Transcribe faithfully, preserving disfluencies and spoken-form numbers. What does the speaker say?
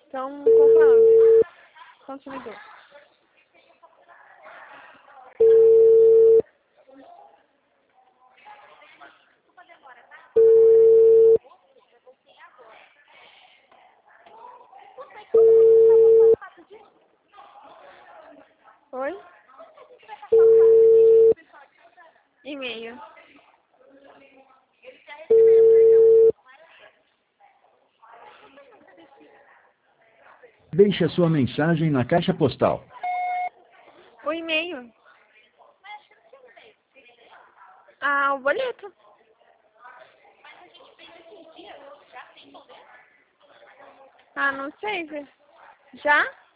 Então, comprando. Consumidor. Oi? E-mail. Deixe a sua mensagem na caixa postal. O e-mail. Ah, o boleto. Ah, não sei. Já?